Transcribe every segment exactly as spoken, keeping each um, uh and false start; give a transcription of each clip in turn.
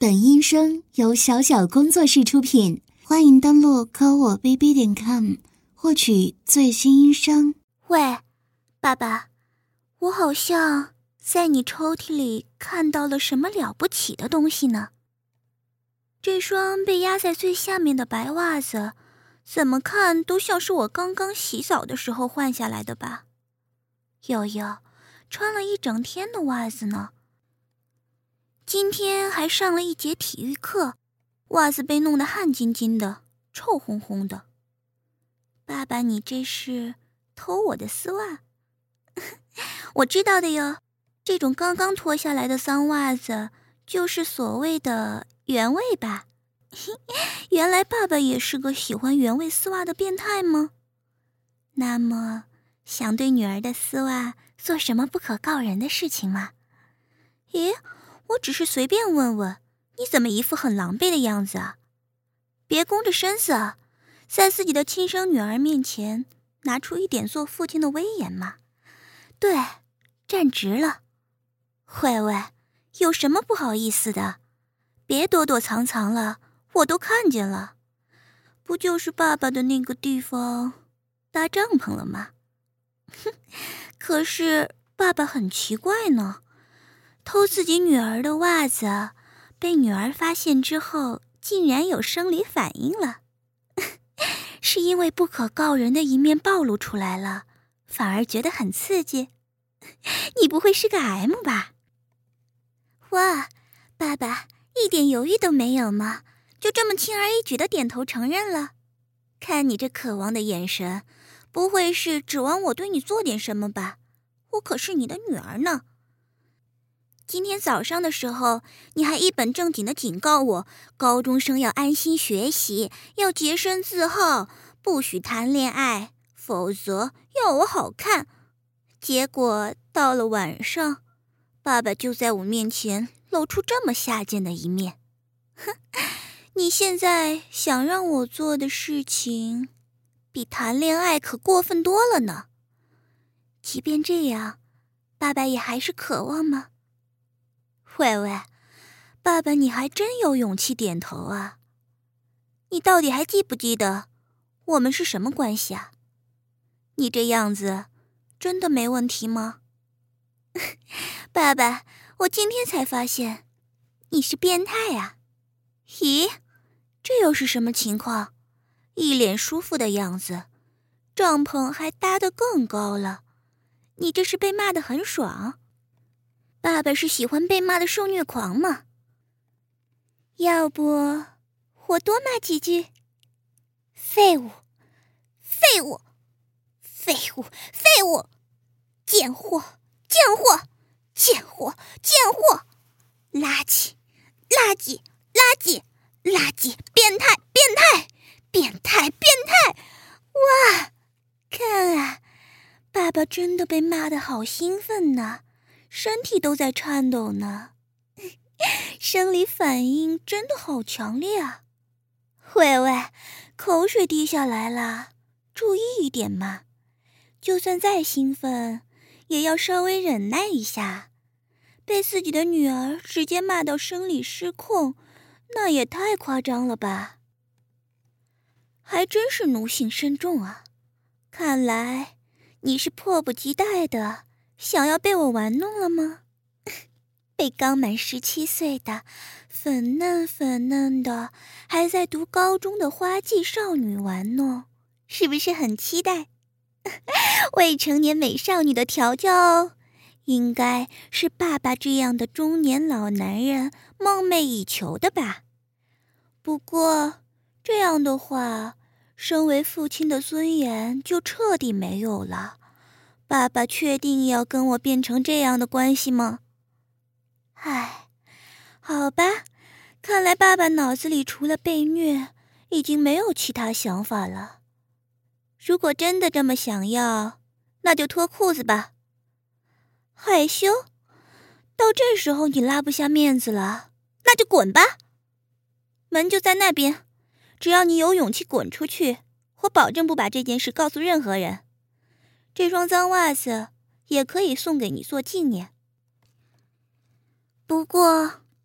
本音声由小小工作室出品，欢迎登录科我 B B 点 com 获取最新音声。 喂，爸爸，我好像在你抽屉里看到了什么了不起的东西呢？这双被压在最下面的白袜子，怎么看都像是我刚刚洗澡的时候换下来的吧？有有，穿了一整天的袜子呢。今天还上了一节体育课，袜子被弄得汗津津的，臭烘烘的。爸爸，你这是偷我的丝袜？我知道的哟，这种刚刚脱下来的脏袜子就是所谓的原味吧？原来爸爸也是个喜欢原味丝袜的变态吗？那么想对女儿的丝袜做什么不可告人的事情吗？咦，我只是随便问问，你怎么一副很狼狈的样子啊？别弓着身子啊，在自己的亲生女儿面前拿出一点做父亲的威严嘛。对，站直了。慧慧，有什么不好意思的？别躲躲藏藏了，我都看见了。不就是爸爸的那个地方搭帐篷了吗？哼，可是爸爸很奇怪呢，偷自己女儿的袜子，被女儿发现之后竟然有生理反应了。是因为不可告人的一面暴露出来了，反而觉得很刺激？你不会是个 M 吧？哇，爸爸一点犹豫都没有吗？就这么轻而易举地点头承认了？看你这渴望的眼神，不会是指望我对你做点什么吧？我可是你的女儿呢。今天早上的时候，你还一本正经地警告我，高中生要安心学习，要洁身自好，不许谈恋爱，否则要我好看。结果到了晚上，爸爸就在我面前露出这么下贱的一面。哼，你现在想让我做的事情，比谈恋爱可过分多了呢。即便这样，爸爸也还是渴望吗？慧慧，爸爸你还真有勇气点头啊。你到底还记不记得我们是什么关系啊？你这样子真的没问题吗？爸爸，我今天才发现你是变态啊。咦，这又是什么情况？一脸舒服的样子，帐篷还搭得更高了，你这是被骂得很爽？爸爸是喜欢被骂的受虐狂吗？要不我多骂几句？废物，废物，废物，废物，贱货，贱货，贱货，贱货，垃圾，垃圾，垃圾，垃圾，变态，变态，变态，变态！哇，看啊，爸爸真的被骂得好兴奋呢，身体都在颤抖呢，生理反应真的好强烈啊！慧慧，口水滴下来了，注意一点嘛，就算再兴奋，也要稍微忍耐一下。被自己的女儿直接骂到生理失控，那也太夸张了吧？还真是奴性深重啊！看来你是迫不及待的想要被我玩弄了吗？被刚满十七岁的粉嫩粉嫩的还在读高中的花季少女玩弄，是不是很期待？未成年美少女的调教哦，应该是爸爸这样的中年老男人梦寐以求的吧。不过这样的话，身为父亲的尊严就彻底没有了。爸爸确定要跟我变成这样的关系吗？唉，好吧，看来爸爸脑子里除了被虐，已经没有其他想法了。如果真的这么想要，那就脱裤子吧。害羞？到这时候你拉不下面子了，那就滚吧。门就在那边，只要你有勇气滚出去，我保证不把这件事告诉任何人。这双脏袜子也可以送给你做纪念。不过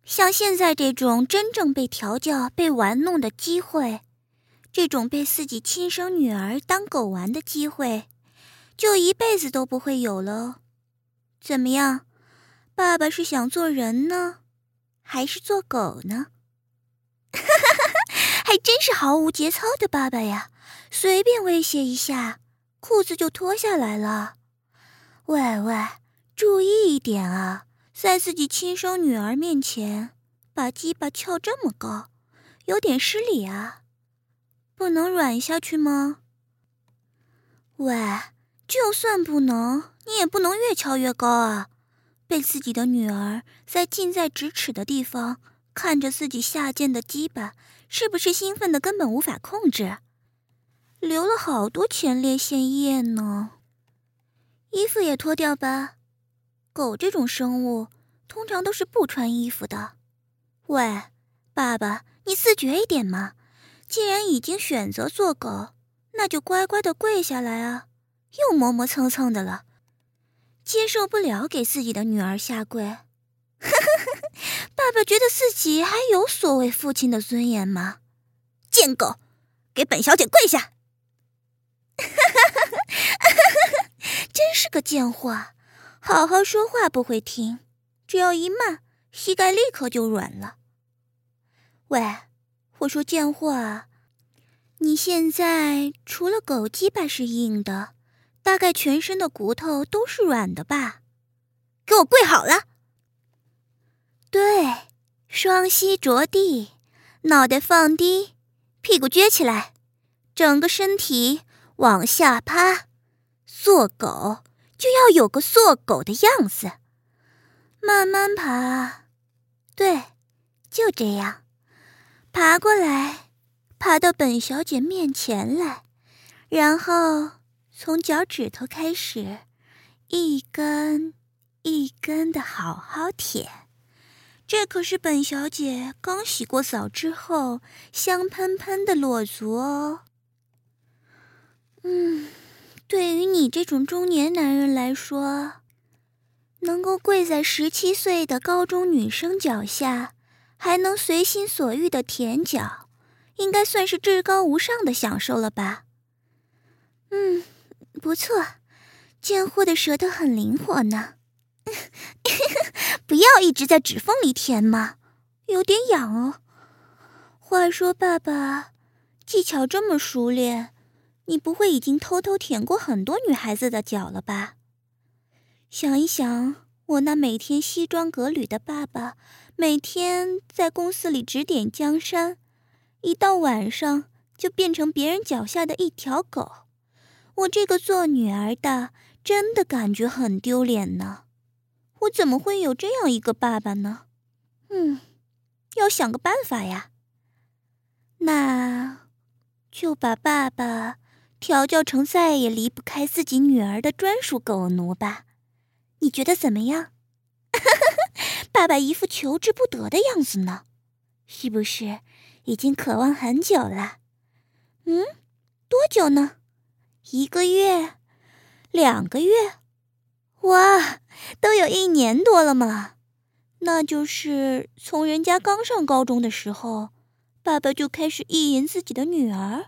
像现在这种真正被调教、被玩弄的机会，这种被自己亲生女儿当狗玩的机会，就一辈子都不会有了。怎么样，爸爸是想做人呢，还是做狗呢？还真是毫无节操的爸爸呀，随便威胁一下，裤子就脱下来了。喂喂，注意一点啊，在自己亲生女儿面前把鸡巴翘这么高，有点失礼啊，不能软下去吗？喂，就算不能，你也不能越翘越高啊，被自己的女儿在近在咫尺的地方看着自己下贱的鸡巴，是不是兴奋的根本无法控制？流了好多前列腺液呢。衣服也脱掉吧，狗这种生物通常都是不穿衣服的。喂，爸爸，你自觉一点嘛，既然已经选择做狗，那就乖乖的跪下来啊，又磨磨蹭蹭的了，接受不了给自己的女儿下跪。爸爸觉得自己还有所谓父亲的尊严吗？贱狗，给本小姐跪下！真是个贱货，好好说话不会听，只要一骂，膝盖立刻就软了。喂，我说贱货啊，你现在除了狗鸡巴是硬的，大概全身的骨头都是软的吧？给我跪好了！对，双膝着地，脑袋放低，屁股撅起来，整个身体往下趴。做狗就要有个做狗的样子，慢慢爬，对，就这样，爬过来，爬到本小姐面前来，然后从脚趾头开始，一根一根的好好舔。这可是本小姐刚洗过澡之后香喷喷的裸足哦。嗯，对于你这种中年男人来说，能够跪在十七岁的高中女生脚下，还能随心所欲的舔脚，应该算是至高无上的享受了吧？嗯，不错，贱货的舌头很灵活呢。不要一直在指缝里舔嘛，有点痒哦。话说爸爸，技巧这么熟练，你不会已经偷偷舔过很多女孩子的脚了吧？想一想，我那每天西装革履的爸爸，每天在公司里指点江山，一到晚上就变成别人脚下的一条狗。我这个做女儿的，真的感觉很丢脸呢。我怎么会有这样一个爸爸呢？嗯，要想个办法呀。那就把爸爸调教成再也离不开自己女儿的专属狗奴吧。你觉得怎么样？爸爸一副求之不得的样子呢，是不是已经渴望很久了？嗯，多久呢？一个月？两个月？哇，都有一年多了嘛。那就是从人家刚上高中的时候，爸爸就开始意淫自己的女儿。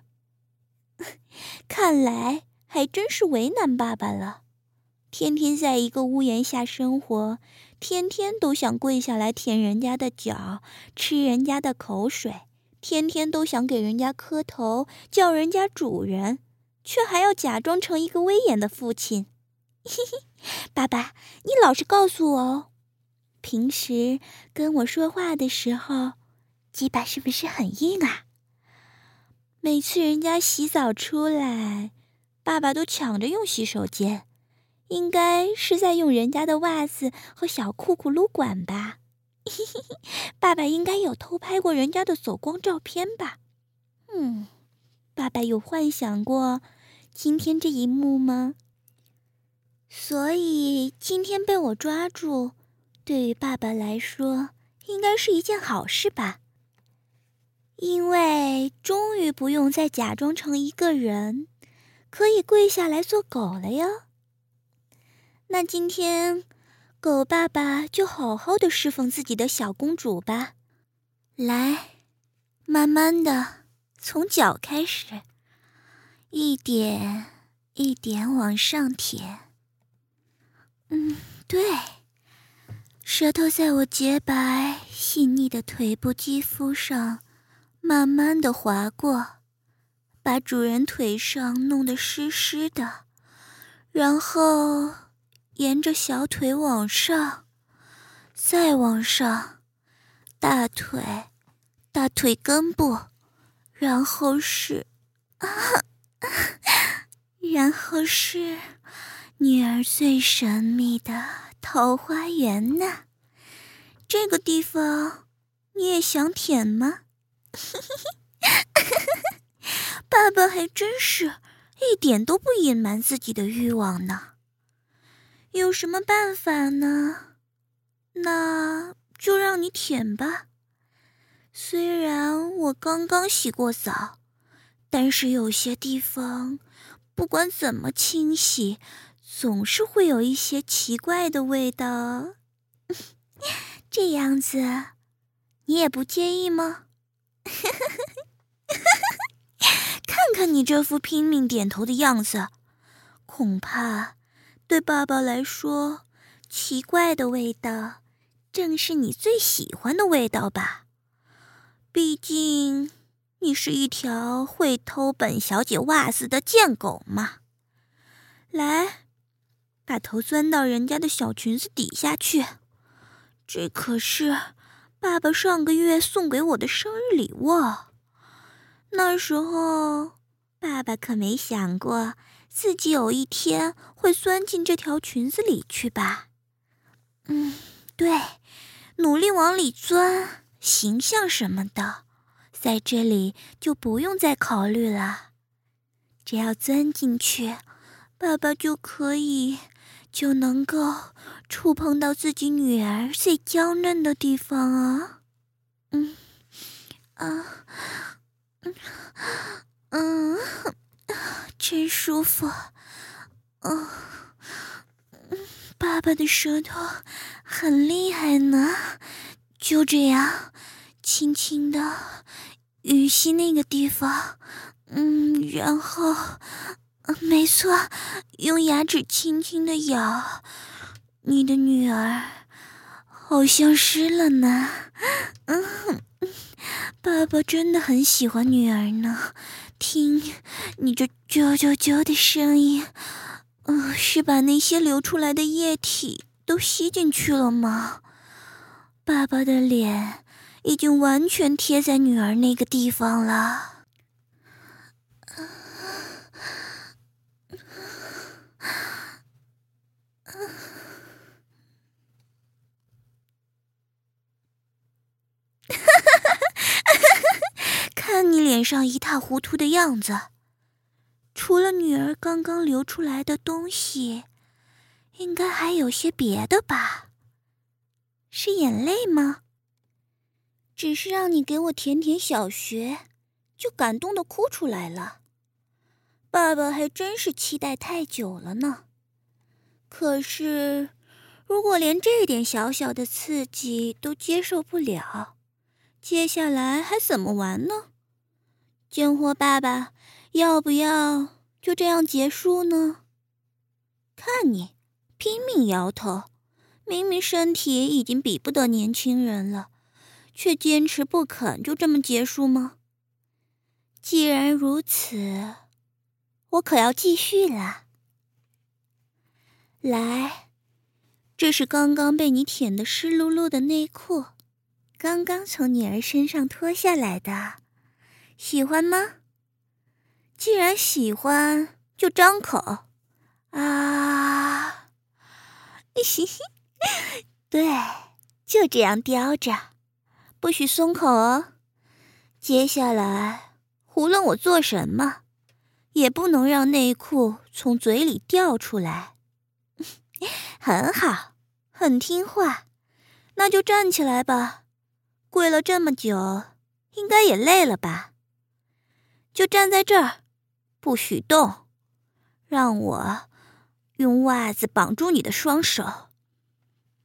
看来还真是为难爸爸了，天天在一个屋檐下生活，天天都想跪下来舔人家的脚，吃人家的口水，天天都想给人家磕头，叫人家主人，却还要假装成一个威严的父亲。嘿嘿，爸爸，你老实告诉我哦，平时跟我说话的时候，鸡巴是不是很硬啊？每次人家洗澡出来，爸爸都抢着用洗手间，应该是在用人家的袜子和小裤裤撸管吧。嘿嘿嘿，爸爸应该有偷拍过人家的走光照片吧？嗯，爸爸有幻想过今天这一幕吗？所以今天被我抓住，对于爸爸来说应该是一件好事吧，因为终于不用再假装成一个人，可以跪下来做狗了哟。那今天狗爸爸就好好的侍奉自己的小公主吧。来，慢慢的从脚开始，一点一点往上舔。嗯，对，舌头在我洁白细腻的腿部肌肤上慢慢的划过，把主人腿上弄得湿湿的，然后沿着小腿往上，再往上，大腿，大腿根部，然后是啊，然后是女儿最神秘的桃花源呢。这个地方你也想舔吗？爸爸还真是一点都不隐瞒自己的欲望呢。有什么办法呢？那就让你舔吧。虽然我刚刚洗过澡，但是有些地方不管怎么清洗，总是会有一些奇怪的味道。这样子你也不介意吗？看看你这副拼命点头的样子，恐怕对爸爸来说，奇怪的味道正是你最喜欢的味道吧。毕竟你是一条会偷本小姐袜子的贱狗嘛。来，把头钻到人家的小裙子底下去，这可是爸爸上个月送给我的生日礼物。那时候爸爸可没想过自己有一天会钻进这条裙子里去吧。嗯，对，努力往里钻，形象什么的在这里就不用再考虑了。只要钻进去，爸爸就可以就能够触碰到自己女儿最娇嫩的地方啊。嗯啊嗯嗯，真舒服。嗯，爸爸的舌头很厉害呢。就这样轻轻的吮吸那个地方，嗯，然后没错，用牙齿轻轻的咬。你的女儿好像湿了呢。嗯，爸爸真的很喜欢女儿呢。听你这啾啾啾的声音，嗯，是把那些流出来的液体都吸进去了吗？爸爸的脸已经完全贴在女儿那个地方了。看你脸上一塌糊涂的样子，除了女儿刚刚流出来的东西，应该还有些别的吧？是眼泪吗？只是让你给我舔舔小穴，就感动的哭出来了。爸爸还真是期待太久了呢。可是，如果连这点小小的刺激都接受不了，接下来还怎么玩呢？贱货爸爸，要不要就这样结束呢？看你拼命摇头，明明身体已经比不得年轻人了，却坚持不肯就这么结束吗？既然如此，我可要继续了。来，这是刚刚被你舔得湿漉漉的内裤，刚刚从女儿身上脱下来的，喜欢吗？既然喜欢，就张口啊！嘻嘻，对，就这样叼着，不许松口哦。接下来，无论我做什么，也不能让内裤从嘴里掉出来。很好，很听话，那就站起来吧。跪了这么久，应该也累了吧？就站在这儿，不许动，让我用袜子绑住你的双手。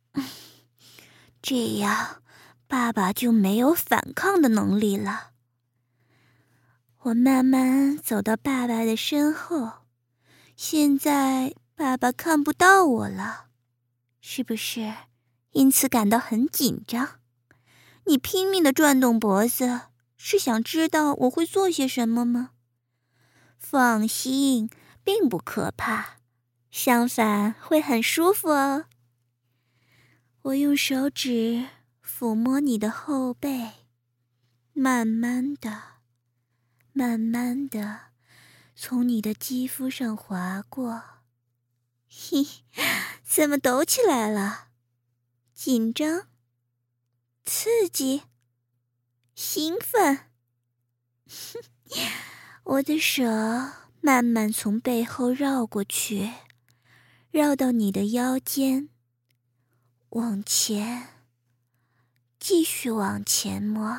这样爸爸就没有反抗的能力了。我慢慢走到爸爸的身后，现在爸爸看不到我了，是不是因此感到很紧张？你拼命地转动脖子，是想知道我会做些什么吗？放心，并不可怕，相反会很舒服哦。我用手指抚摸你的后背，慢慢的慢慢的从你的肌肤上划过。嘿，怎么抖起来了？紧张？刺激？兴奋？我的手慢慢从背后绕过去，绕到你的腰间，往前，继续往前摸。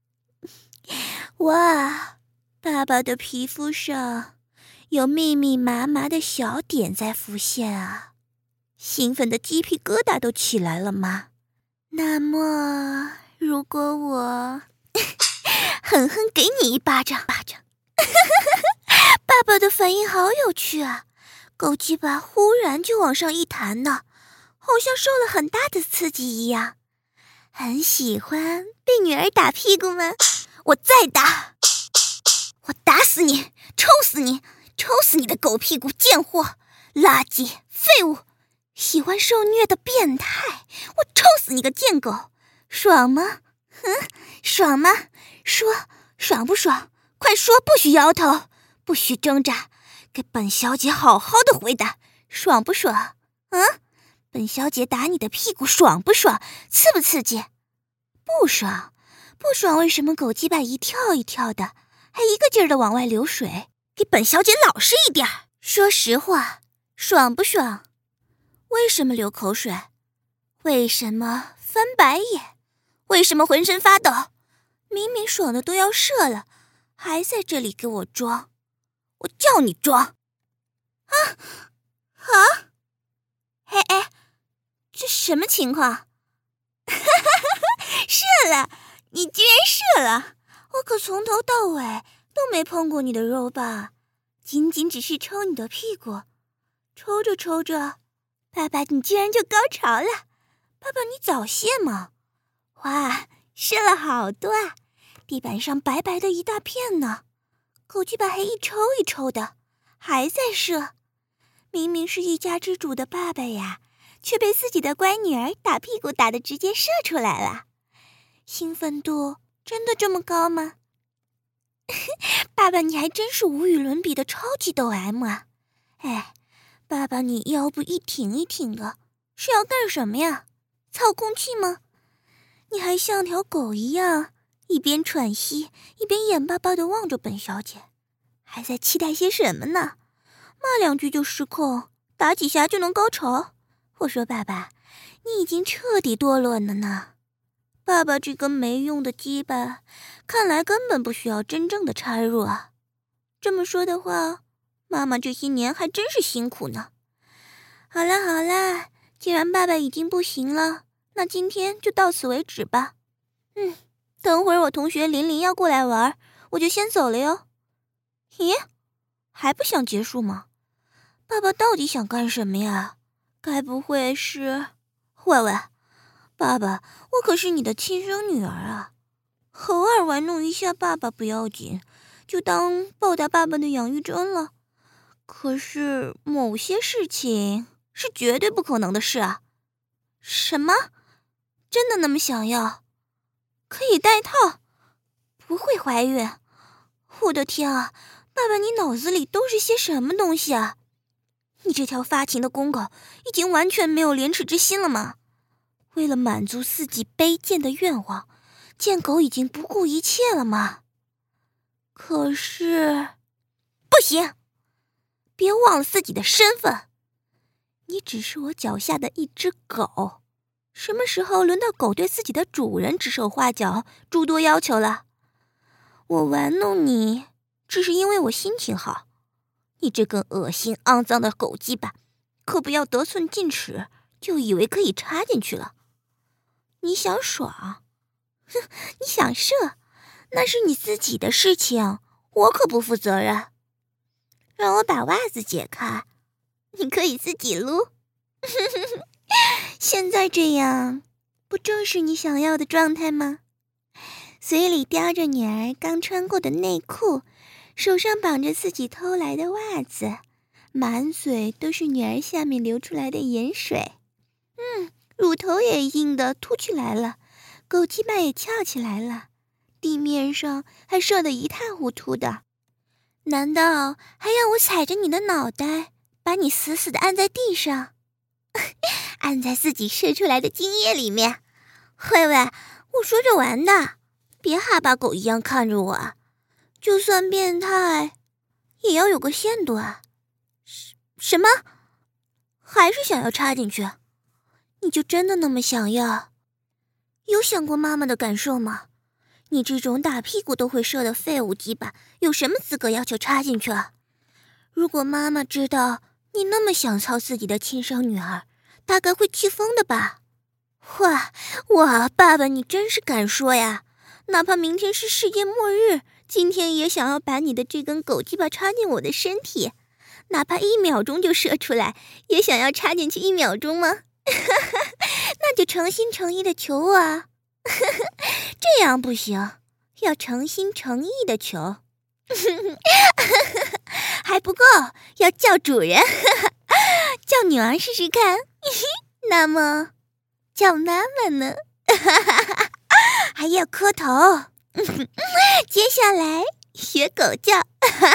哇，爸爸的皮肤上有密密麻麻的小点在浮现啊，兴奋的鸡皮疙瘩都起来了吗？那么，如果我狠狠给你一巴掌，巴掌，爸爸的反应好有趣啊，狗鸡巴忽然就往上一弹呢，好像受了很大的刺激一样。很喜欢被女儿打屁股吗？我再打，我打死你，抽死你，抽死你的狗屁股贱货，垃圾废物，喜欢受虐的变态，我抽死你个贱狗，爽吗？嗯，爽吗？说，爽不爽？快说，不许摇头，不许挣扎，给本小姐好好的回答，爽不爽？嗯，本小姐打你的屁股爽不爽？刺不刺激？不爽，不爽，为什么狗鸡巴一跳一跳的，还一个劲儿的往外流水？给本小姐老实一点，说实话，爽不爽？为什么流口水？为什么翻白眼？为什么浑身发抖？明明爽的都要射了，还在这里给我装？我叫你装！啊啊！哎哎，这什么情况？射了！你居然射了！我可从头到尾都没碰过你的肉吧？仅仅只是抽你的屁股，抽着抽着，爸爸你居然就高潮了！爸爸你早泄吗？哇，射了好多啊！地板上白白的一大片呢，狗鸡巴还一抽一抽的，还在射。明明是一家之主的爸爸呀，却被自己的乖女儿打屁股打得直接射出来了。兴奋度真的这么高吗？爸爸你还真是无与伦比的超级抖 M 啊！哎，爸爸你腰部一挺一挺的，是要干什么呀？操空气吗？你还像条狗一样，一边喘息一边眼巴巴地望着本小姐，还在期待些什么呢？骂两句就失控，打几下就能高潮。我说爸爸，你已经彻底堕落了呢。爸爸这个没用的鸡巴，看来根本不需要真正的插入啊。这么说的话，妈妈这些年还真是辛苦呢。好啦好啦，既然爸爸已经不行了，那今天就到此为止吧。嗯，等会儿我同学琳琳要过来玩，我就先走了哟。咦，还不想结束吗？爸爸到底想干什么呀？该不会是……喂喂，爸爸，我可是你的亲生女儿啊，偶尔玩弄一下爸爸不要紧，就当报答爸爸的养育之恩了。可是某些事情是绝对不可能的事啊。什么？真的那么想要？可以戴套？不会怀孕？我的天啊，爸爸你脑子里都是些什么东西啊？你这条发情的公狗已经完全没有廉耻之心了吗？为了满足自己卑贱的愿望，贱狗已经不顾一切了吗？可是不行，别忘了自己的身份，你只是我脚下的一只狗，什么时候轮到狗对自己的主人指手画脚、诸多要求了？我玩弄你只是因为我心情好，你这根恶心肮脏的狗鸡巴，可不要得寸进尺就以为可以插进去了。 你想爽？哼，你想射，那是你自己的事情，我可不负责任。让我把袜子解开，你可以自己撸。现在这样，不正是你想要的状态吗？嘴里叼着女儿刚穿过的内裤，手上绑着自己偷来的袜子，满嘴都是女儿下面流出来的盐水。嗯，乳头也硬得凸起来了，狗鸡巴也翘起来了，地面上还射得一塌糊涂的。难道还要我踩着你的脑袋，把你死死地按在地上，按在自己射出来的精液里面？慧慧，我说着玩的，别哈巴狗一样看着我。就算变态，也要有个限度啊。什什么？还是想要插进去？你就真的那么想要？有想过妈妈的感受吗？你这种打屁股都会射的废物鸡巴，有什么资格要求插进去啊？如果妈妈知道你那么想操自己的亲生女儿，大概会气疯的吧？哇哇，爸爸你真是敢说呀！哪怕明天是世界末日，今天也想要把你的这根狗鸡巴插进我的身体，哪怕一秒钟就射出来，也想要插进去一秒钟吗？那就诚心诚意的求我啊！这样不行，要诚心诚意的求。还不够，要叫主人，叫女儿试试看。那么叫妈妈呢？还要磕头。接下来学狗叫。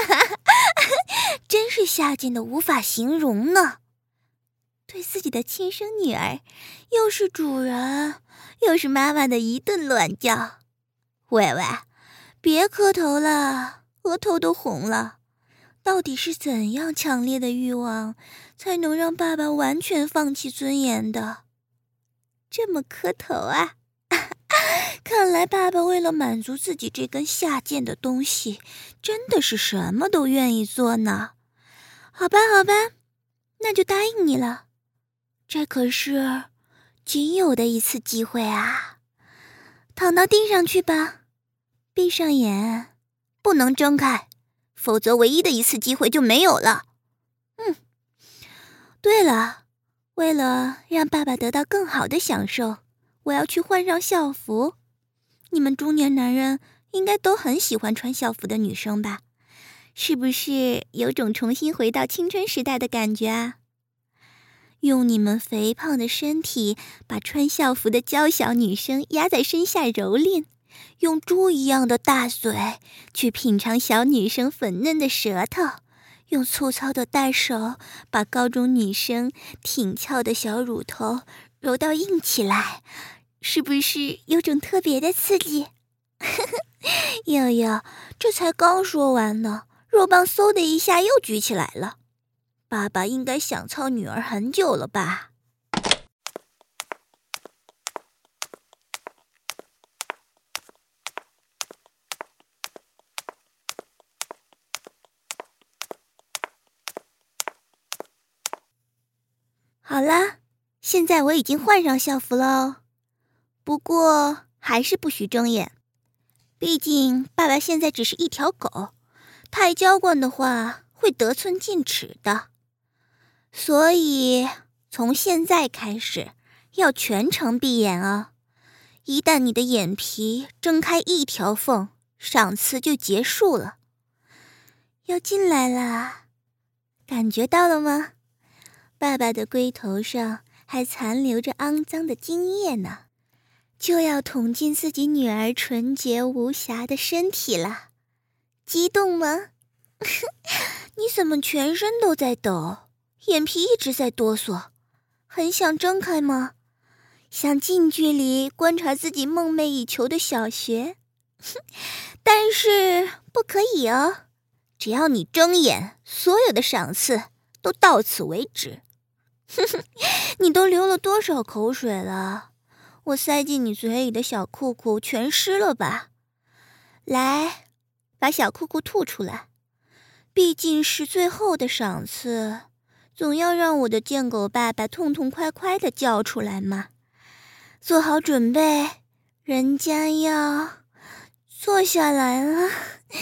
真是下贱的无法形容呢。对自己的亲生女儿，又是主人又是妈妈的一顿乱叫。喂喂，别磕头了，额头都红了。到底是怎样强烈的欲望，才能让爸爸完全放弃尊严的？这么磕头啊？看来爸爸为了满足自己这根下贱的东西，真的是什么都愿意做呢。好吧好吧，那就答应你了。这可是仅有的一次机会啊！躺到地上去吧，闭上眼，不能睁开，否则唯一的一次机会就没有了。嗯，对了，为了让爸爸得到更好的享受，我要去换上校服。你们中年男人应该都很喜欢穿校服的女生吧？是不是有种重新回到青春时代的感觉啊？用你们肥胖的身体把穿校服的娇小女生压在身下蹂躏，用猪一样的大嘴去品尝小女生粉嫩的舌头，用粗糙的大手把高中女生挺翘的小乳头揉到硬起来，是不是有种特别的刺激？悠悠，这才刚说完呢，肉棒嗖的一下又举起来了。爸爸应该想操女儿很久了吧？好啦，现在我已经换上校服了哦，不过还是不许睁眼，毕竟爸爸现在只是一条狗，太娇惯的话会得寸进尺的。所以从现在开始要全程闭眼啊！一旦你的眼皮睁开一条缝，赏赐就结束了。要进来啦，感觉到了吗？爸爸的龟头上还残留着肮脏的精液呢，就要捅进自己女儿纯洁无瑕的身体了。激动吗？你怎么全身都在抖？眼皮一直在哆嗦，很想睁开吗？想近距离观察自己梦寐以求的小学，但是不可以哦。只要你睁眼，所有的赏赐都到此为止。你都流了多少口水了？我塞进你嘴里的小裤裤全湿了吧？来，把小裤裤吐出来，毕竟是最后的赏赐。总要让我的贱狗爸爸痛痛快快地叫出来嘛。 做好准备，人家要坐下来了。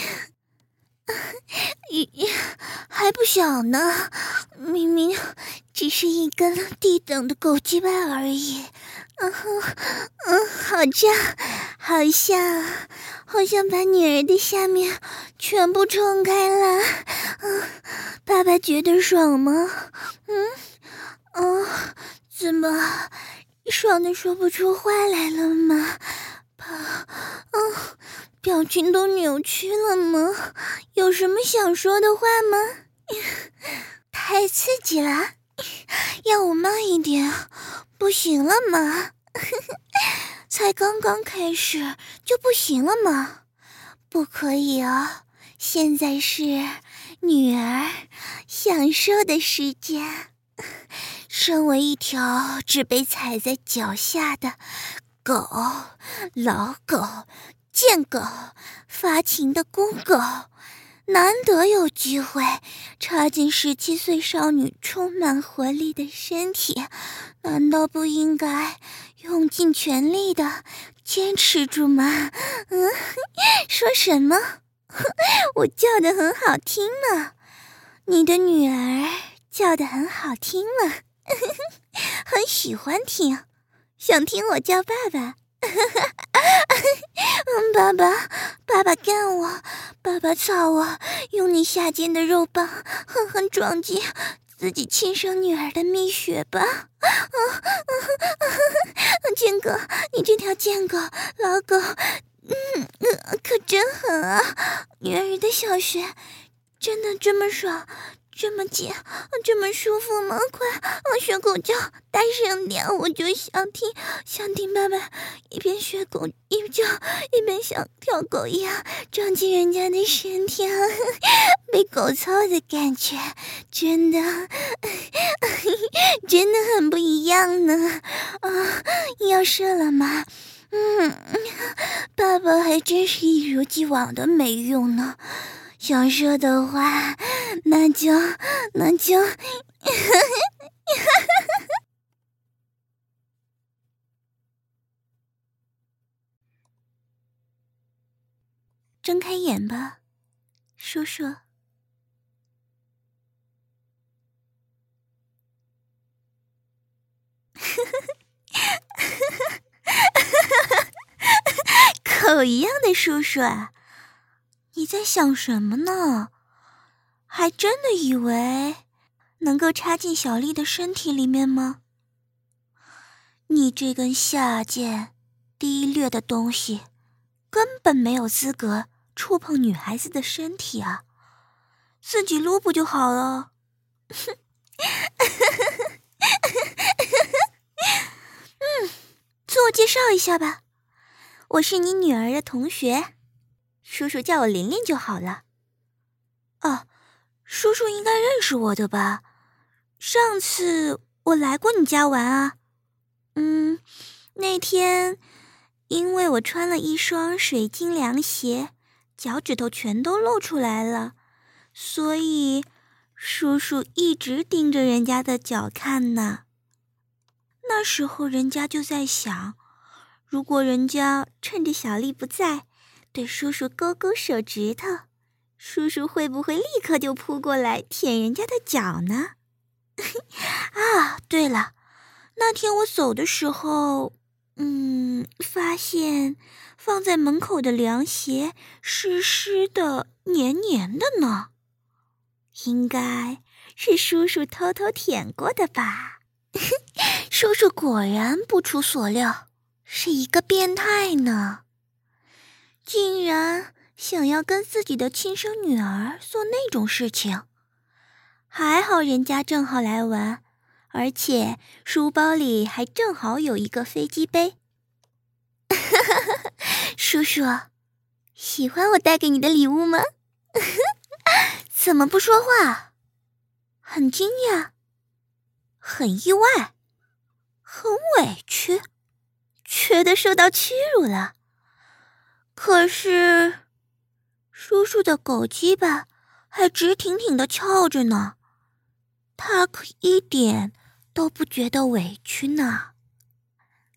还不小呢，明明只是一根低等的狗鸡巴而已。嗯嗯，好胀，好像好像把女儿的下面全部冲开了。嗯，爸爸觉得爽吗？嗯嗯，怎么爽的说不出话来了吗？爸，嗯，表情都扭曲了吗？有什么想说的话吗？太刺激了，要我慢一点不行了吗？才刚刚开始就不行了吗？不可以哦，现在是女儿享受的时间。身为一条只被踩在脚下的狗，老狗，贱狗，发情的公狗，难得有机会插进十七岁少女充满活力的身体，难道不应该用尽全力的坚持住吗？嗯，说什么？我叫得很好听嘛，你的女儿叫得很好听嘛，很喜欢听，想听我叫爸爸。嗯，爸爸，爸爸干我，爸爸操我，用你下贱的肉棒狠狠撞击自己亲生女儿的蜜穴吧！啊啊啊！贱狗，你这条贱狗，老狗，嗯，可真狠啊！女儿的小穴真的这么爽？这么紧，这么舒服吗？快，学狗叫，大声点，我就想听，想听爸爸一边学狗一叫，一边像跳狗一样撞击人家的身体，被狗操的感觉，真的，真的很不一样呢。啊，要射了吗？嗯，爸爸还真是一如既往的没用呢。想说的话，那就那就睁开眼吧，叔叔。狗一样的叔叔啊，你在想什么呢？还真的以为能够插进小丽的身体里面吗？你这根下贱低劣的东西根本没有资格触碰女孩子的身体啊，自己撸不就好了？嗯，自我介绍一下吧，我是你女儿的同学，叔叔叫我琳琳就好了。哦，叔叔应该认识我的吧？上次我来过你家玩啊。嗯，那天因为我穿了一双水晶凉鞋，脚趾头全都露出来了，所以叔叔一直盯着人家的脚看呢。那时候人家就在想，如果人家趁着小丽不在，对叔叔勾勾手指头，叔叔会不会立刻就扑过来舔人家的脚呢？啊，对了，那天我走的时候，嗯，发现放在门口的凉鞋湿湿的、黏黏的呢，应该是叔叔偷偷舔过的吧。叔叔果然不出所料，是一个变态呢，竟然想要跟自己的亲生女儿做那种事情。还好人家正好来玩，而且书包里还正好有一个飞机杯。叔叔，喜欢我带给你的礼物吗？怎么不说话？很惊讶，很意外，很委屈，觉得受到屈辱了。可是叔叔的狗鸡巴还直挺挺地翘着呢，他可一点都不觉得委屈呢。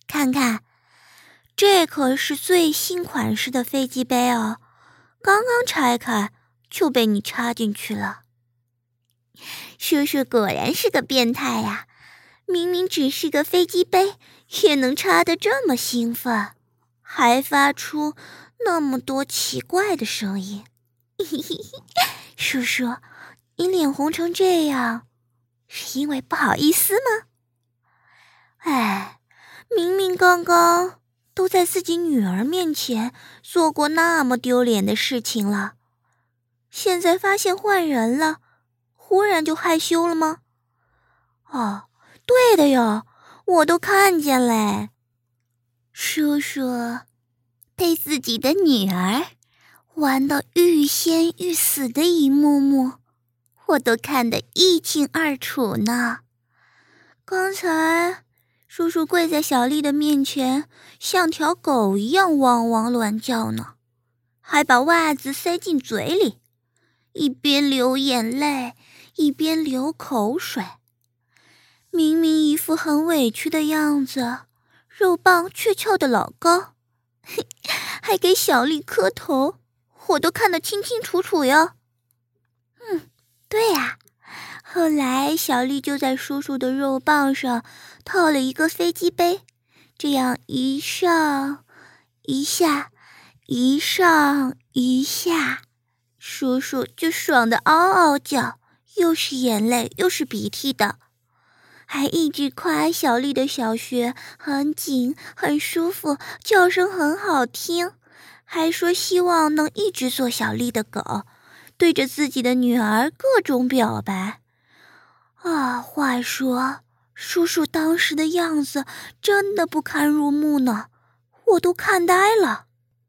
看看，这可是最新款式的飞机杯哦，刚刚拆开就被你插进去了。叔叔果然是个变态呀，明明只是个飞机杯，也能插得这么兴奋，还发出那么多奇怪的声音。叔叔，你脸红成这样，是因为不好意思吗？哎，明明刚刚都在自己女儿面前做过那么丢脸的事情了，现在发现换人了，忽然就害羞了吗？哦，对的哟，我都看见嘞。叔叔被自己的女儿玩到欲仙欲死的一幕幕，我都看得一清二楚呢。刚才叔叔跪在小丽的面前，像条狗一样汪汪乱叫呢，还把袜子塞进嘴里，一边流眼泪，一边流口水。明明一副很委屈的样子，肉棒却翘得老高，还给小丽磕头，我都看得清清楚楚哟。嗯，对呀、啊，后来小丽就在叔叔的肉棒上套了一个飞机杯，这样一上一下，一上一下，叔叔就爽得嗷嗷叫，又是眼泪又是鼻涕的，还一直夸小丽的小穴很紧很舒服，叫声很好听，还说希望能一直做小丽的狗，对着自己的女儿各种表白。啊，话说叔叔当时的样子真的不堪入目呢，我都看呆了。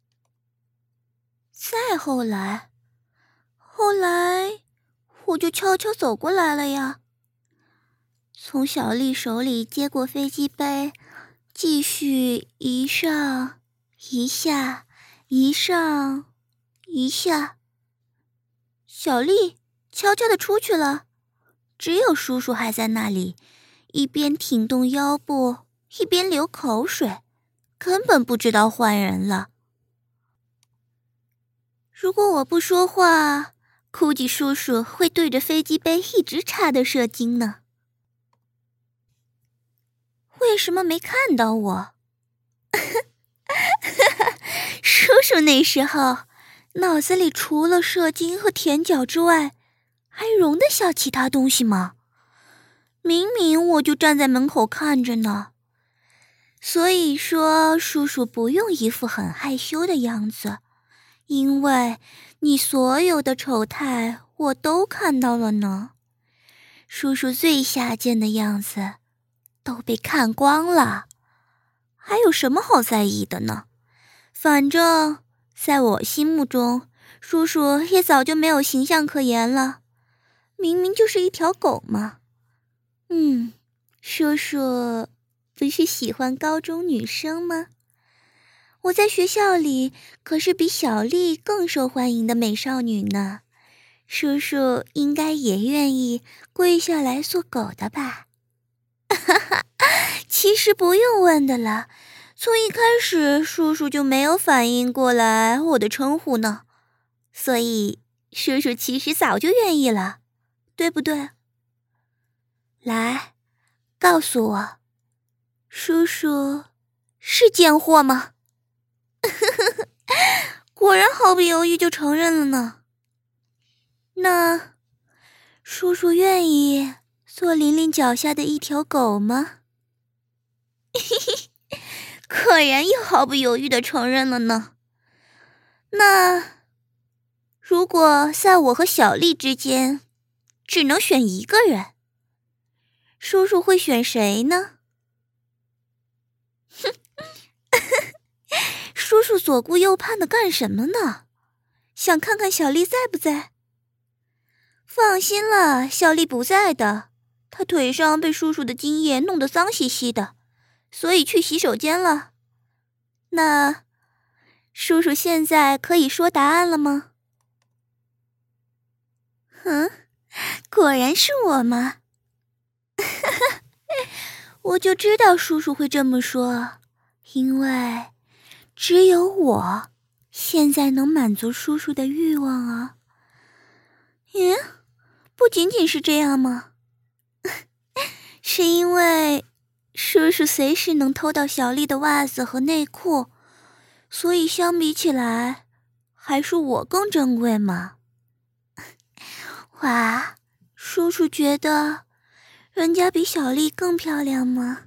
再后来后来我就悄悄走过来了呀，从小丽手里接过飞机杯，继续一上一下，一上一下。小丽悄悄地出去了，只有叔叔还在那里，一边挺动腰部，一边流口水，根本不知道换人了。如果我不说话，估计叔叔会对着飞机杯一直插的射精呢。为什么没看到我？叔叔那时候脑子里除了射精和舔脚之外，还容得下其他东西吗？明明我就站在门口看着呢。所以说叔叔不用一副很害羞的样子，因为你所有的丑态我都看到了呢。叔叔最下贱的样子都被看光了，还有什么好在意的呢？反正在我心目中，叔叔也早就没有形象可言了，明明就是一条狗嘛。嗯，叔叔不是喜欢高中女生吗？我在学校里可是比小丽更受欢迎的美少女呢，叔叔应该也愿意跪下来做狗的吧？其实不用问的了，从一开始叔叔就没有反应过来我的称呼呢，所以叔叔其实早就愿意了，对不对？来，告诉我，叔叔是贱货吗？果然毫不犹豫就承认了呢。那叔叔愿意做琳琳脚下的一条狗吗？果然又毫不犹豫地承认了呢。那如果在我和小丽之间只能选一个人，叔叔会选谁呢？哼，叔叔左顾右盼的干什么呢？想看看小丽在不在？放心了，小丽不在的，她腿上被叔叔的精液弄得脏兮兮的，所以去洗手间了。那叔叔现在可以说答案了吗？嗯，果然是我吗？我就知道叔叔会这么说， 因为只有我现在能满足叔叔的欲望啊。咦，不仅仅是这样吗？是因为叔叔随时能偷到小丽的袜子和内裤，所以相比起来，还是我更珍贵吗？哇，叔叔觉得人家比小丽更漂亮吗？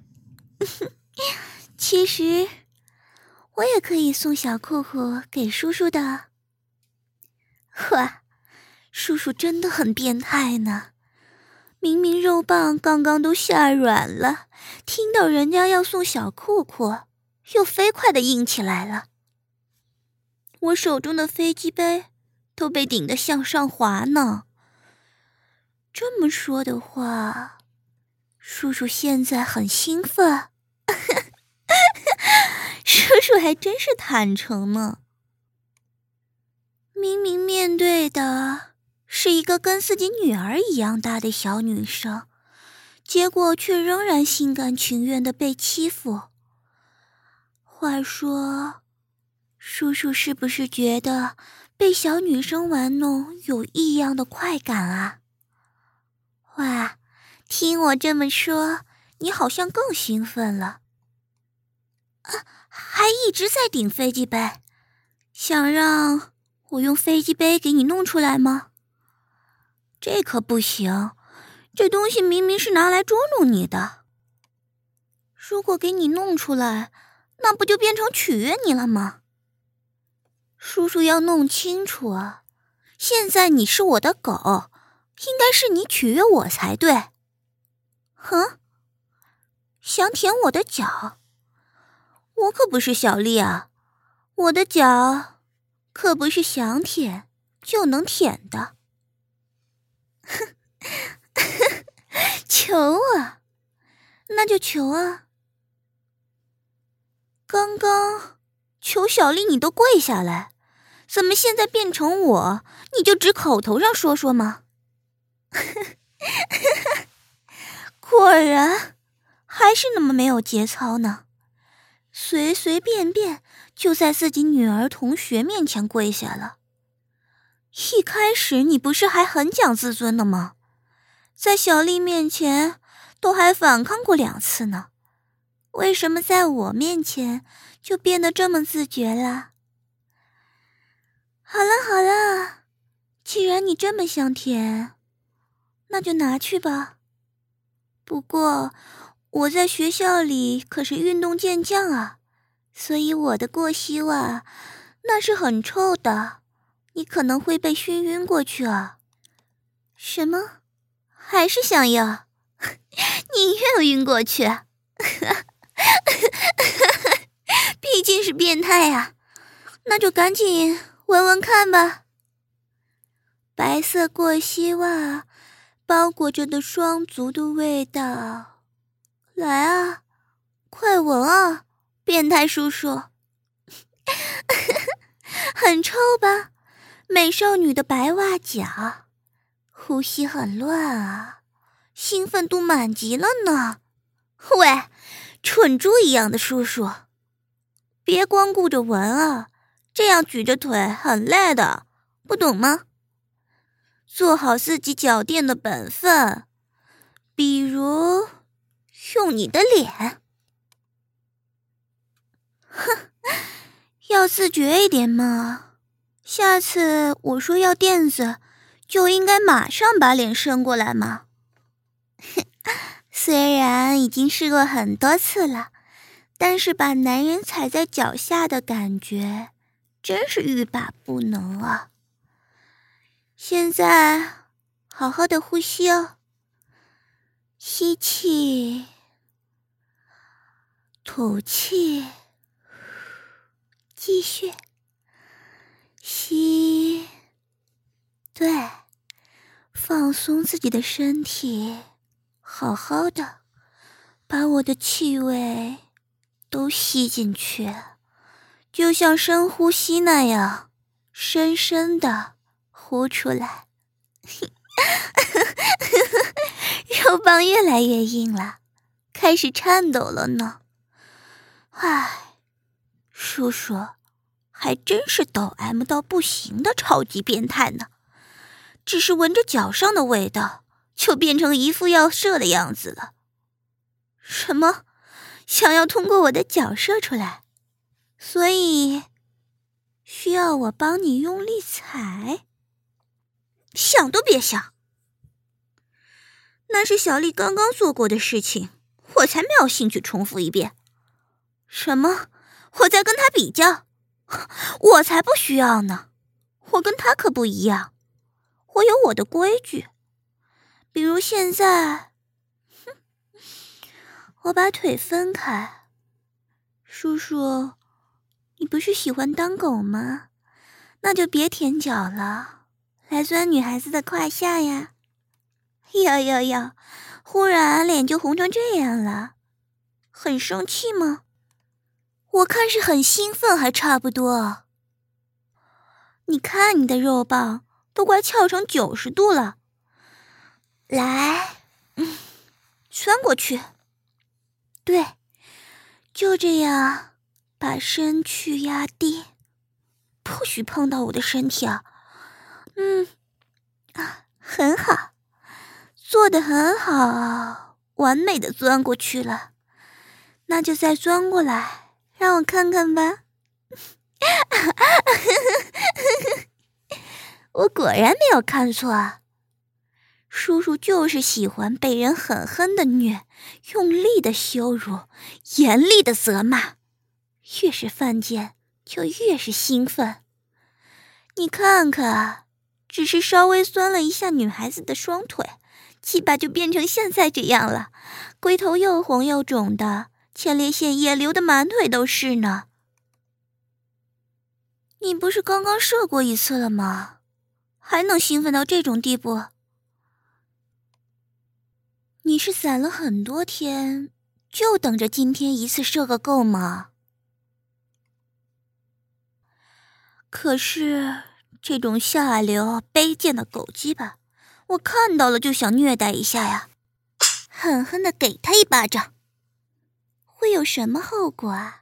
其实我也可以送小裤裤给叔叔的。哇，叔叔真的很变态呢，明明肉棒刚刚都下软了，听到人家要送小裤裤，又飞快地硬起来了。我手中的飞机杯都被顶得向上滑呢。这么说的话，叔叔现在很兴奋。叔叔还真是坦诚呢。明明面对的是一个跟自己女儿一样大的小女生，结果却仍然心甘情愿地被欺负。话说，叔叔是不是觉得被小女生玩弄有异样的快感啊？哇，听我这么说，你好像更兴奋了。啊，还一直在顶飞机杯，想让我用飞机杯给你弄出来吗？这可不行，这东西明明是拿来捉弄你的。如果给你弄出来，那不就变成取悦你了吗？叔叔要弄清楚啊，现在你是我的狗，应该是你取悦我才对。哼，想舔我的脚？我可不是小丽啊，我的脚可不是想舔就能舔的。求啊，那就求啊。刚刚求小丽你都跪下来，怎么现在变成我，你就只口头上说说吗？果然还是那么没有节操呢，随随便便就在自己女儿同学面前跪下了。一开始你不是还很讲自尊的吗？在小丽面前都还反抗过两次呢，为什么在我面前就变得这么自觉了？好了好了，既然你这么想舔，那就拿去吧。不过我在学校里可是运动健将啊，所以我的过膝袜那是很臭的，你可能会被熏晕过去啊。什么？还是想要？宁愿晕过去。毕竟是变态啊，那就赶紧闻闻看吧。白色过膝袜包裹着的双足的味道，来啊，快闻啊，变态叔叔。很臭吧？美少女的白袜脚，呼吸很乱啊，兴奋度满级了呢。喂，蠢猪一样的叔叔，别光顾着闻啊，这样举着腿很累的，不懂吗？做好自己脚垫的本分，比如用你的脸。哼，要自觉一点嘛，下次我说要垫子，就应该马上把脸伸过来嘛。虽然已经试过很多次了，但是把男人踩在脚下的感觉真是欲罢不能啊。现在好好的呼吸哦，吸气，吐气，继续吸，对，放松自己的身体，好好的把我的气味都吸进去，就像深呼吸那样，深深的呼出来。肉棒越来越硬了，开始颤抖了呢。唉， 叔叔还真是抖 M 到不行的超级变态呢，只是闻着脚上的味道就变成一副要射的样子了。什么？想要通过我的脚射出来？所以需要我帮你用力踩？想都别想！那是小丽刚刚做过的事情，我才没有兴趣重复一遍。什么？我在跟她比较？我才不需要呢！我跟她可不一样，我有我的规矩。比如现在，哼，我把腿分开。叔叔，你不是喜欢当狗吗？那就别舔脚了，来钻女孩子的胯下呀！哟哟哟，忽然脸就红成这样了，很生气吗？我看是很兴奋，还差不多。你看你的肉棒都快翘成九十度了，来，嗯，钻过去。对，就这样，把身躯压低，不许碰到我的身体啊！嗯，啊，很好，做得很好，完美的钻过去了。那就再钻过来，让我看看吧。我果然没有看错啊！叔叔就是喜欢被人狠狠的虐，用力的羞辱，严厉的责骂，越是犯贱就越是兴奋。你看看，只是稍微酸了一下女孩子的双腿，鸡巴就变成现在这样了，龟头又红又肿的，前列腺液流的满腿都是呢。你不是刚刚射过一次了吗？还能兴奋到这种地步？你是攒了很多天，就等着今天一次射个够吗？可是这种下流卑贱的狗鸡巴，我看到了就想虐待一下呀，狠狠地给他一巴掌。会有什么后果啊？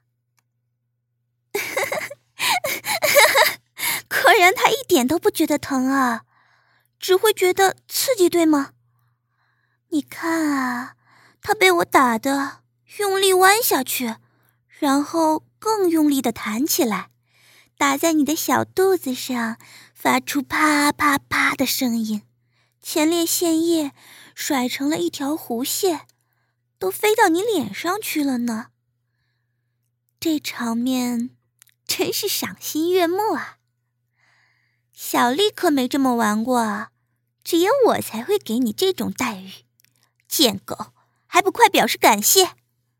果然他一点都不觉得疼啊，只会觉得刺激，对吗？你看啊，他被我打得用力弯下去，然后更用力地弹起来，打在你的小肚子上，发出啪啪啪的声音，前列腺液甩成了一条弧线，都飞到你脸上去了呢。这场面真是赏心悦目啊！小丽可没这么玩过啊，只有我才会给你这种待遇。贱狗，还不快表示感谢！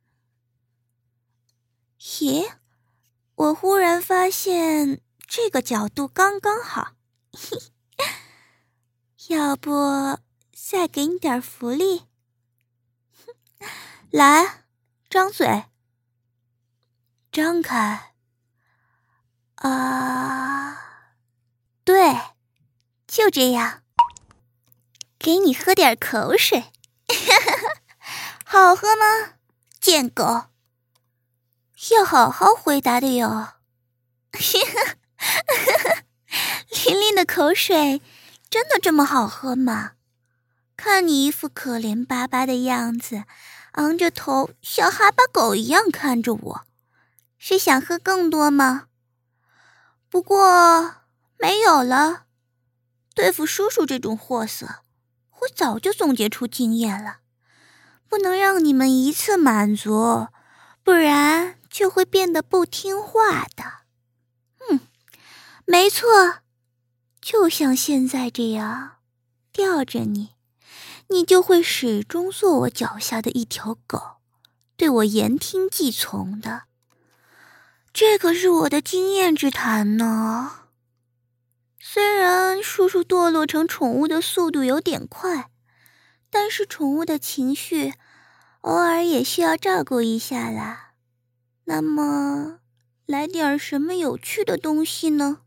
咦，我忽然发现这个角度刚刚好，要不再给你点福利？来，张嘴，张开。啊，对，就这样。给你喝点口水。好喝吗，贱狗？要好好回答的哟。琳琳的口水真的这么好喝吗？看你一副可怜巴巴的样子，昂着头像哈巴狗一样看着我，是想喝更多吗？不过没有了，对付叔叔这种货色，我早就总结出经验了，不能让你们一次满足，不然就会变得不听话的。嗯，没错，就像现在这样，吊着你，你就会始终做我脚下的一条狗，对我言听计从的。这可是我的经验之谈呢。虽然叔叔堕落成宠物的速度有点快，但是宠物的情绪偶尔也需要照顾一下啦。那么，来点什么有趣的东西呢？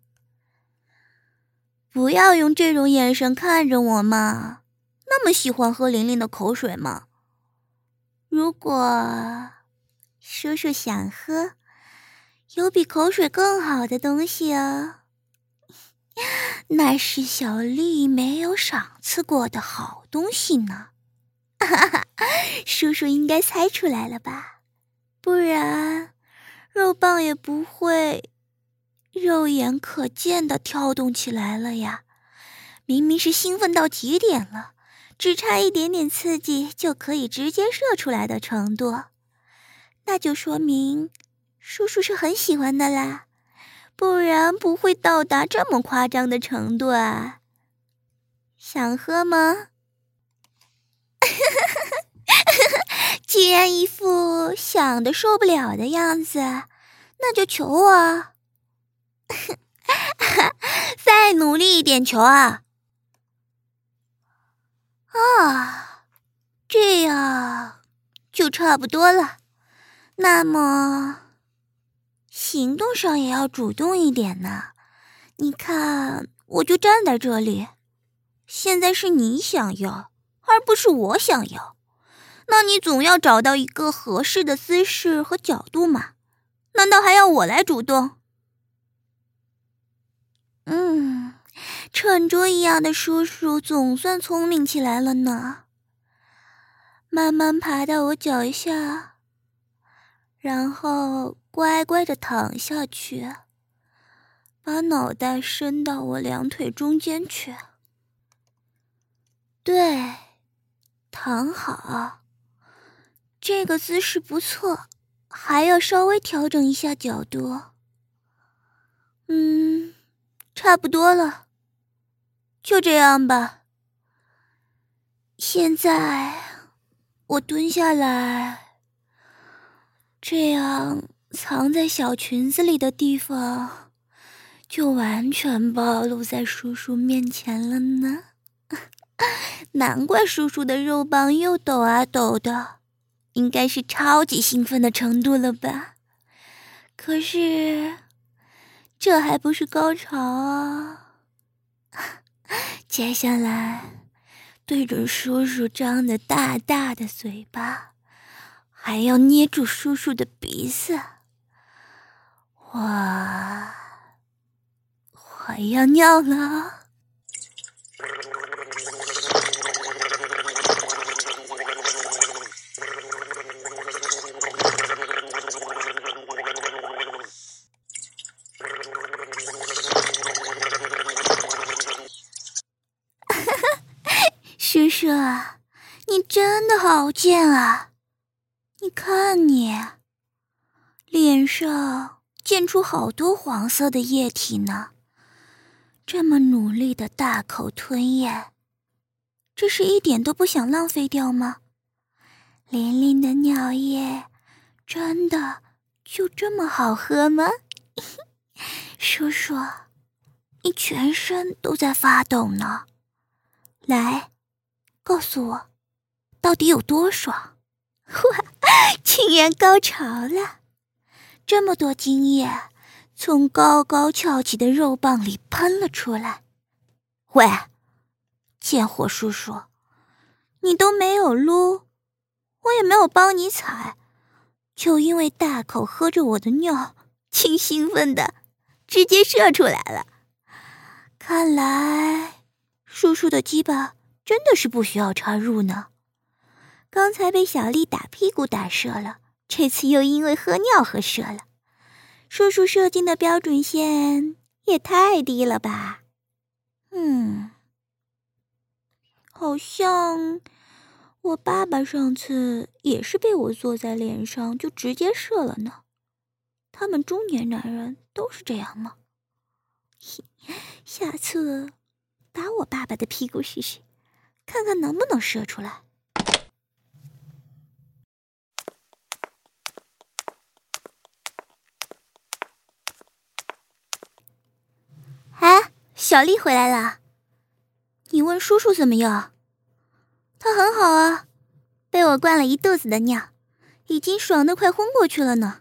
不要用这种眼神看着我嘛，那么喜欢喝琳琳的口水吗？如果叔叔想喝， 有比口水更好的东西啊，那是小丽没有赏赐过的好东西呢。哈哈，叔叔应该猜出来了吧？不然肉棒也不会肉眼可见的跳动起来了呀。明明是兴奋到极点了，只差一点点刺激就可以直接射出来的程度，那就说明叔叔是很喜欢的啦，不然不会到达这么夸张的程度啊。想喝吗？既然一副想的受不了的样子，那就求我。再努力一点求啊！啊，这样就差不多了。那么行动上也要主动一点呢。你看，我就站在这里，现在是你想要，而不是我想要。那你总要找到一个合适的姿势和角度嘛，难道还要我来主动？嗯，蠢猪一样的叔叔总算聪明起来了呢。慢慢爬到我脚下，然后乖乖地躺下去，把脑袋伸到我两腿中间去。对，躺好。这个姿势不错，还要稍微调整一下角度。嗯，差不多了，就这样吧。现在我蹲下来，这样藏在小裙子里的地方就完全暴露在叔叔面前了呢。难怪叔叔的肉棒又抖啊抖的，应该是超级兴奋的程度了吧。可是这还不是高潮啊！接下来对准叔叔张得大大的嘴巴，还要捏住叔叔的鼻子。哇，我要尿了！叔叔，你真的好贱啊！你看你，脸上溅出好多黄色的液体呢，这么努力的大口吞咽，这是一点都不想浪费掉吗？琳琳的尿液真的就这么好喝吗？叔叔，你全身都在发抖呢，来，告诉我，到底有多爽？哇，竟然高潮了！这么多精液从高高翘起的肉棒里喷了出来。喂，贱货叔叔，你都没有撸，我也没有帮你踩，就因为大口喝着我的尿，竟兴奋的直接射出来了。看来叔叔的鸡巴真的是不需要插入呢。刚才被小丽打屁股打射了，这次又因为喝尿喝射了。叔叔射精的标准线也太低了吧？嗯，好像我爸爸上次也是被我坐在脸上就直接射了呢。他们中年男人都是这样吗？下次打我爸爸的屁股试试，看看能不能射出来。哎，小丽回来了。你问叔叔怎么样？他很好啊，被我灌了一肚子的尿，已经爽得快昏过去了呢。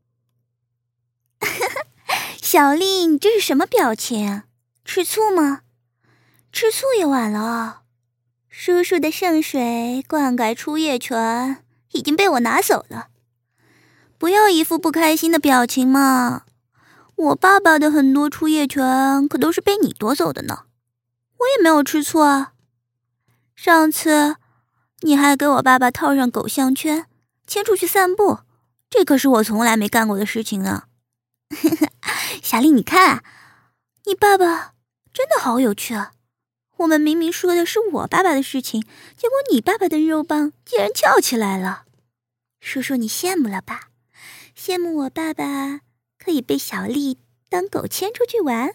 小丽，你这是什么表情？吃醋吗？吃醋也晚了啊！叔叔的圣水灌溉出液泉已经被我拿走了， 不要一副不开心的表情嘛。我爸爸的很多出夜权可都是被你夺走的呢，我也没有吃醋啊。上次你还给我爸爸套上狗项圈，牵出去散步，这可是我从来没干过的事情呢。小丽，你看，你爸爸真的好有趣啊。我们明明说的是我爸爸的事情，结果你爸爸的肉棒竟然翘起来了。叔叔，你羡慕了吧？羡慕我爸爸可以被小丽当狗牵出去玩？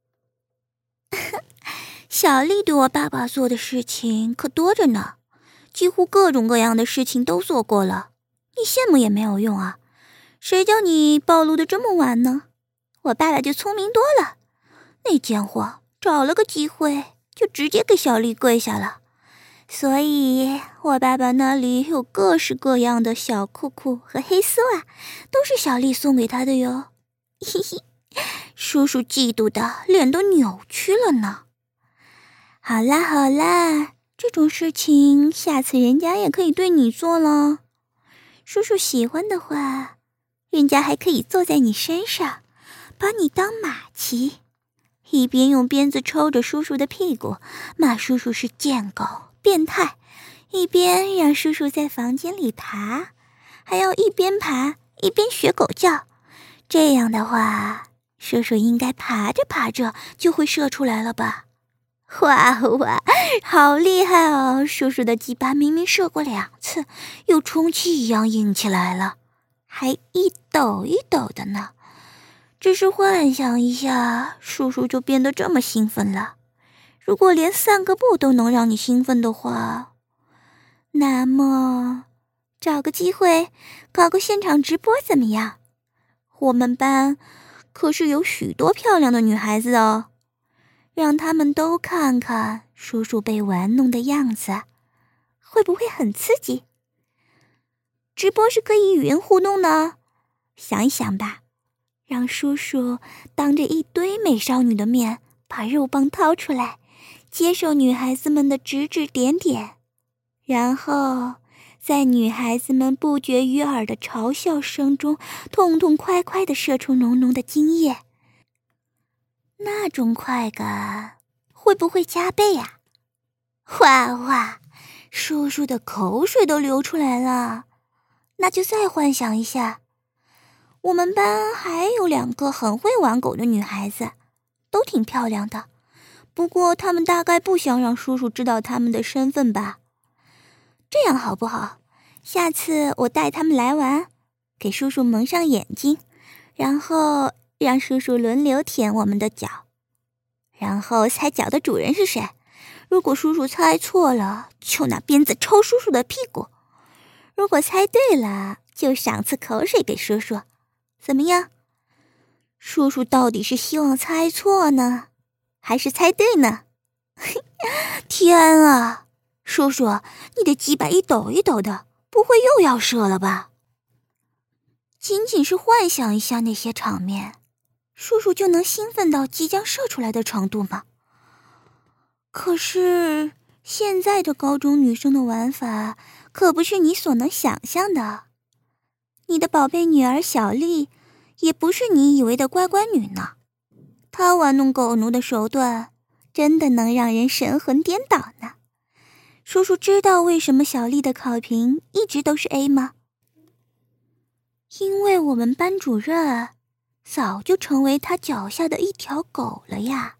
小丽对我爸爸做的事情可多着呢，几乎各种各样的事情都做过了。你羡慕也没有用啊，谁叫你暴露的这么晚呢？我爸爸就聪明多了，那贱货找了个机会就直接给小丽跪下了。所以我爸爸那里有各式各样的小裤裤和黑丝袜，都是小丽送给他的哟。嘿嘿，叔叔嫉妒的脸都扭曲了呢。好啦好啦，这种事情下次人家也可以对你做了。叔叔喜欢的话，人家还可以坐在你身上，把你当马骑，一边用鞭子抽着叔叔的屁股，骂叔叔是贱狗变态，一边让叔叔在房间里爬，还要一边爬一边学狗叫。这样的话，叔叔应该爬着爬着就会射出来了吧？哇哇，好厉害哦！叔叔的鸡巴明明射过两次，又充气一样硬起来了，还一抖一抖的呢。只是幻想一下，叔叔就变得这么兴奋了。如果连散个步都能让你兴奋的话，那么找个机会搞个现场直播怎么样？我们班可是有许多漂亮的女孩子哦，让他们都看看叔叔被玩弄的样子，会不会很刺激？直播是可以语音互动的，想一想吧，让叔叔当着一堆美少女的面把肉棒掏出来，接受女孩子们的指指点点，然后在女孩子们不绝于耳的嘲笑声中，痛痛快快地射出浓浓的精液。那种快感会不会加倍呀？哇哇，叔叔的口水都流出来了。那就再幻想一下，我们班还有两个很会玩狗的女孩子，都挺漂亮的，不过她们大概不想让叔叔知道她们的身份吧。这样好不好？下次我带她们来玩，给叔叔蒙上眼睛，然后让叔叔轮流舔我们的脚，然后猜脚的主人是谁。如果叔叔猜错了，就拿鞭子抽叔叔的屁股，如果猜对了，就赏赐口水给叔叔，怎么样？叔叔到底是希望猜错呢，还是猜对呢？天啊，叔叔，你的鸡巴一抖一抖的，不会又要射了吧？仅仅是幻想一下那些场面，叔叔就能兴奋到即将射出来的程度吗？可是现在的高中女生的玩法可不是你所能想象的，你的宝贝女儿小丽也不是你以为的乖乖女呢，她玩弄狗奴的手段真的能让人神魂颠倒呢。叔叔知道为什么小丽的考评一直都是 A 吗？因为我们班主任早就成为她脚下的一条狗了呀。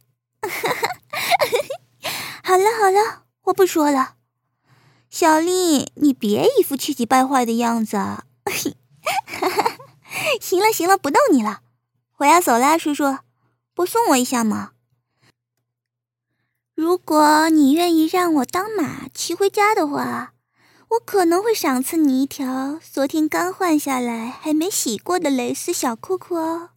好了好了，我不说了。小丽，你别一副气急败坏的样子。行了行了，不逗你了，我要走啦，叔叔，不送我一下吗？如果你愿意让我当马骑回家的话，我可能会赏赐你一条昨天刚换下来还没洗过的蕾丝小裤裤哦。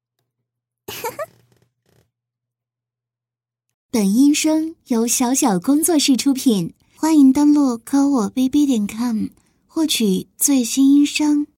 本音声由小小工作室出品，欢迎登录科我 B B 点 com 获取最新音声。